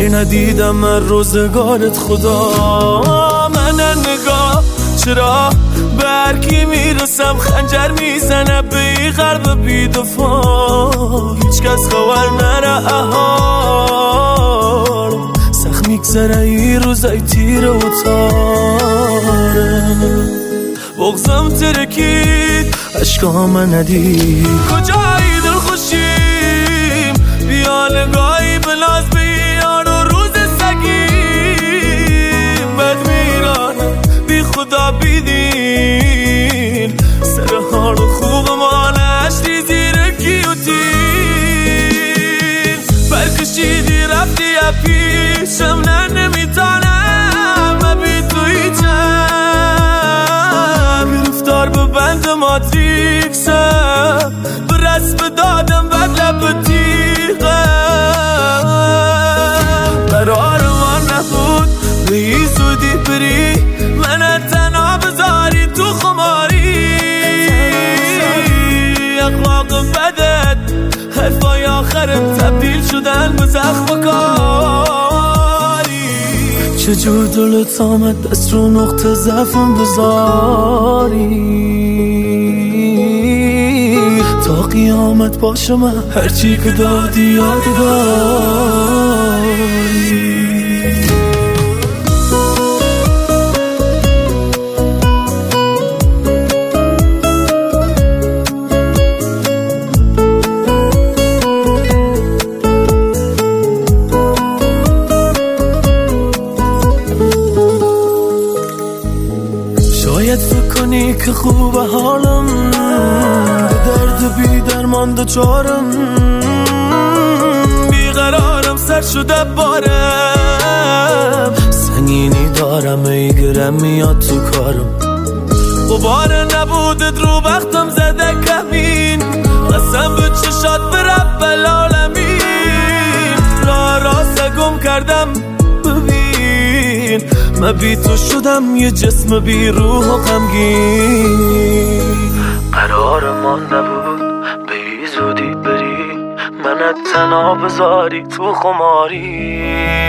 ندیدم من روزگارت خدا. من نگاه چرا به هرکی میرسم خنجر میزنه به این قلب بیدفاع. هیچ کس خبر نره احال سخت میگذره این روزای تیره و تاره. بغزم ترکید عشقام ندید کجایی دل خوشیم بیا نگاهی بلاز بیار و روز سگیم بد میرانم بی خدا بیدین سر حال خوب ما نشتی زیر گیوتین برکشیدی رفتی یا پیشم نه نمیتانم بی تو هیچم گرفتار به بند ماتریکسم به رسم دادم بد لب تیغم. قرار ما نبود به این زودی بری من تنها بذاری تو خماری. اخلاق بدت حرفای آخرت تبدیل شدن به زخم کاری. چجور دلت آمد دست رو نقطه ضعفم بذاری تا قیامت باشه من هرچی که دادی یادگاری. شاید فکر کنی که خوبه حالم به درد بی درمان دوچارم بیقرارم سر شده بارم سنگینی دارم ای گرم میاد تو کارم غبار نبودت رو وقتم زده کمین قسم به چشات به رب العالمین راه راست گم کردم ببین من بی تو شدم یه جسم بی روح و غمگین. قرار ما نبود به این زودی بری منت تنها بذاری تو خماری.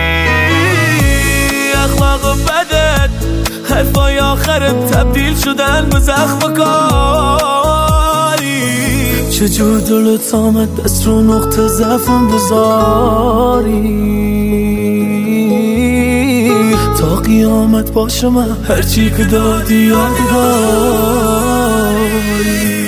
اخلاق بدت حرفای آخرت تبدیل شدن به زخم کاری. چجور دلت آمد دست رو نقطه ضعفم بذاری تا قیامت باشه من هرچی که دادی یادگاری.